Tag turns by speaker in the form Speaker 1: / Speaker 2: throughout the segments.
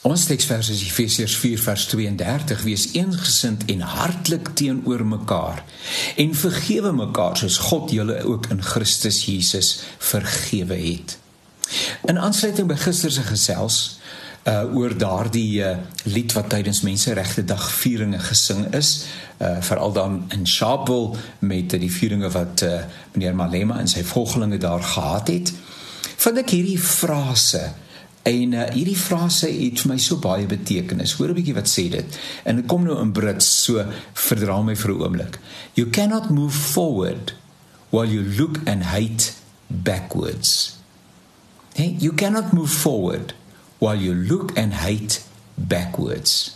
Speaker 1: Ons teksvers is Efesiërs 4 vers 32, wees eensgesind en hartlik teenoor mekaar, en vergewe mekaar, soos God julle ook in Christus Jesus vergewe het. In aansluiting by gister se gesels, oor daardie lied wat tydens Menseregte Dag vieringe gesing is, veral dan in Sharpeville met die vieringe wat meneer Malema en sy volgelinge daar gehad het, vind ek hierdie frase, en hierdie frase het vir my so baie betekenis. Hoor 'n bietjie wat sê dit, en dit kom nou in Brits, so verdra my vir 'n oomblik. You cannot move forward while you look and hate backwards. Hey, you cannot move forward while you look and hate backwards.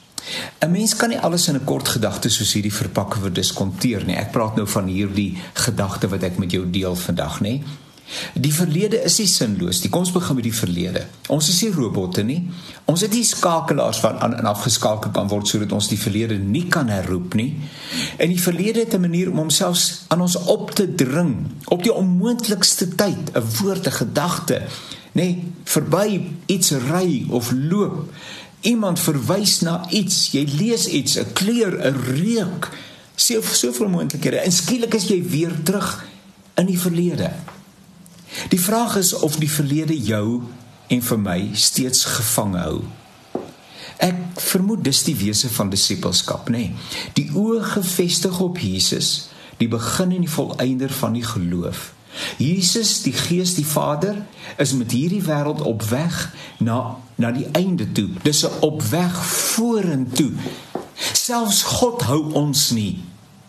Speaker 1: 'n Mens kan nie alles in 'n kort gedagte soos hierdie verpak en verdiskonteer nie. Ek praat nou van hierdie gedagte wat ek met jou deel vandag, nê? Die verlede is nie sinloos. Kom ons begin met die verlede. Ons is nie robotte nie. Ons het nie skakelaars van aan en afgeskakel kan word sodat ons die verlede nie kan herroep nie. En die verlede het 'n manier om homself aan ons op te dring op die onmoontlikste tyd, 'n woord, 'n gedagte, nee, verby iets ry of loop. Iemand verwys na iets, jy lees iets, 'n kleur, 'n reuk, soveel moontlikhede, en skielik is jy weer terug in die verlede. Die vraag is of die verlede jou en vir my steeds gevange hou. Ek vermoed dis die wese van disippelskap, nê? Die oë gefestig op Jesus, die begin en die volëinder van die geloof. Jesus, die Gees, die Vader, is met hierdie wêreld op weg na die einde toe. Dis 'n op weg vorentoe. Selfs God hou ons nie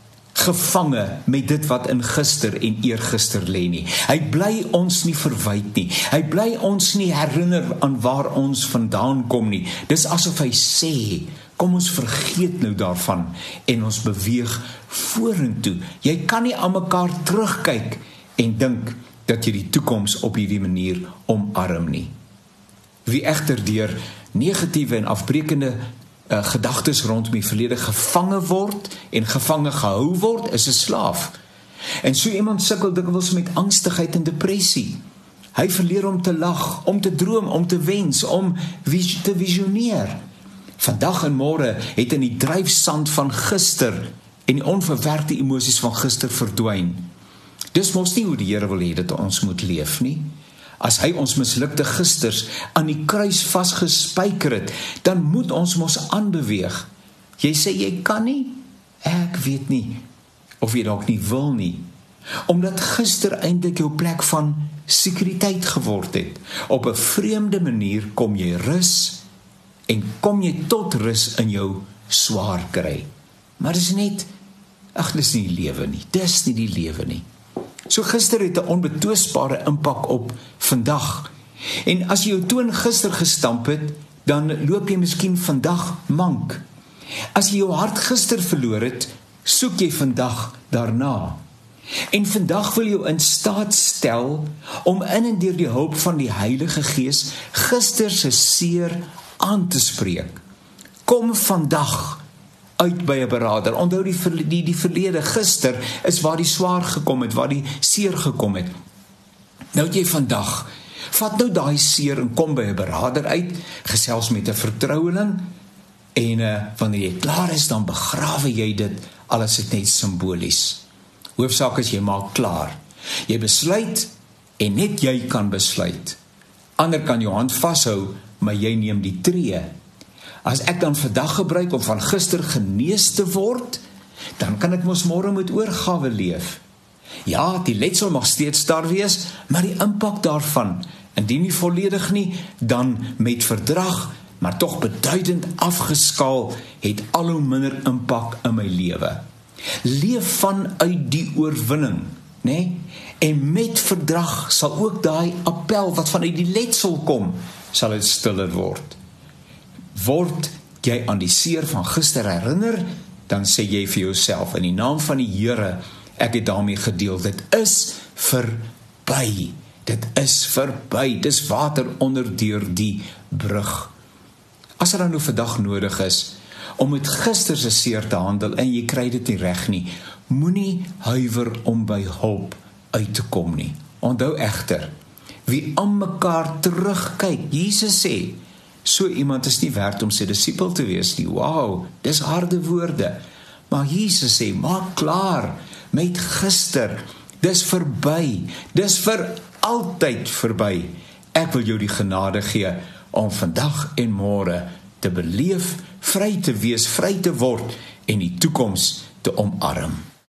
Speaker 1: gevange met dit wat in gister en eergister lê nie. Hy bly ons nie verwyd nie. Hy bly ons nie herinner aan waar ons vandaan kom nie. Dis asof hy sê, kom ons vergeet nou daarvan en ons beweeg vorentoe. Jy kan nie aan mekaar terugkyk en dink dat jy die toekoms op hierdie manier omarm nie. Wie egter deur negatiewe en afbreekende gedagtes rondom die verlede gevange word en gevange gehou word, is 'n slaaf. En so iemand sukkel dikwels met angstigheid en depressie. Hy verleer om te lag, om te droom, om te wens, om te visioneer. Vandag en môre het in die dryfsand van gister en die onverwerkte emosies van gister verdwyn. Dis mos nie hoe die Here wil hê dat ons moet leef nie. As hy ons mislukte gisters aan die kruis vasgespijker het, dan moet ons mos aanbeweeg. Jy sê jy kan nie? Ek weet nie of jy dalk nie wil nie. Omdat gister eintlik jou plek van sekuriteit geword het. Op 'n vreemde manier kom jy rus en kom jy tot rus in jou swaar kry. Maar dis net, dis nie die lewe nie. Dis nie die lewe nie. So gister het 'n onbetwisbare impak op vandag. En as jy jou toon gister gestamp het, dan loop jy miskien vandag mank. As jy jou hart gister verloor het, soek jy vandag daarna. En vandag wil jou in staat stel om in en deur die hulp van die Heilige Gees gister se seer aan te spreek. Kom vandag uit by 'n beraader. Onthou die verlede, gister is waar die swaar gekom het, waar die seer gekom het. Nou het jy vandag, vat nou daai seer en kom by 'n beraader uit, gesels met 'n vertroueling, en wanneer jy klaar is, dan begrawe jy dit, al is dit net simbolies. Hoofsaak is jy maak klaar. Jy besluit, en net jy kan besluit. Ander kan jou hand vashou, maar jy neem die tree. As ek dan vandag gebruik om van gister genees te word, dan kan ek mos môre met oorgawe leef. Ja, die letsel mag steeds daar wees, maar die impak daarvan, indien nie volledig nie, dan met verdrag, maar tog beduidend afgeskaal, het al hoe minder impak in my lewe. Leef vanuit die oorwinning, né? En met verdrag sal ook daai appel wat vanuit die letsel kom, sal dit stiller word. Word jy aan die seer van gister herinner, dan sê jy vir jouself, in die naam van die Here, ek het daarmee gedeel, dit is verby, dis water onder deur die brug. As dan nou vandag nodig is, om met gister se seer te handel, en jy kry dit nie reg nie, moenie huiver om by hulp uit te kom nie. Onthou egter, wie aan mekaar terugkyk, Jesus sê, So iemand is nie werd om sy disipel te wees nie. Wow, dis harde woorde. Maar Jesus sê, maak klaar met gister. Dis verby. Dis vir altyd verby. Ek wil jou die genade gee om vandag en môre te beleef, vry te wees, vry te word en die toekoms te omarm.